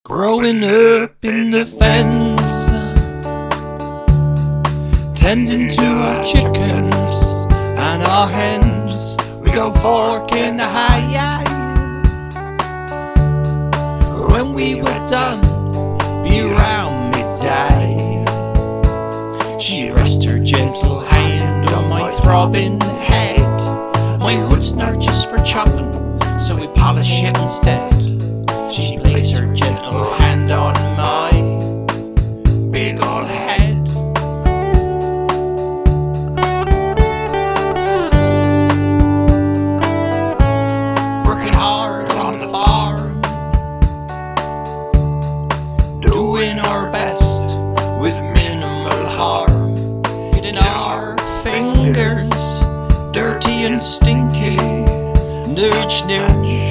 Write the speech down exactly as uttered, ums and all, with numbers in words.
Growing up in the fens, tending to our chickens and our hens. We go fork in the high. When we were done, be around midday. She rests her gentle hand on my throbbing head. My wood's not just for chopping, so we polish it instead. She lays her gentle hand on my big old head. Working hard on the farm, doing our best with minimal harm. Getting our fingers dirty and stinky, nudge, nudge.